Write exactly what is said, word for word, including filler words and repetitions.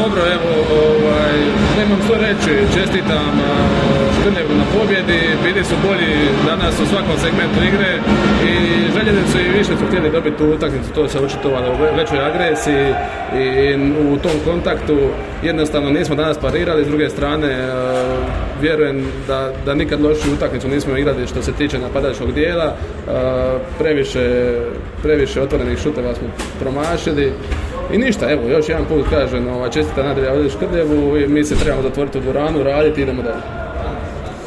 dobro, evo, ovaj, nemam što reći, čestitam Škrljevu na pobjedi, bili su bolji danas u svakom segmentu igre i željeli su i više su htjeli dobiti tu utakmicu, to se očitovalo u većoj agresiji i u tom kontaktu jednostavno nismo danas parirali, s druge strane vjerujem da, da nikad lošiju utakmicu nismo igrali što se tiče napadačkog dijela, previše, previše otvorenih šuteva smo promašili. I ništa, evo, još jedan put kažem, čestitam nadalje ovdje Škrljevu i mi se trebamo zatvoriti u dvoranu, raditi i idemo dalje.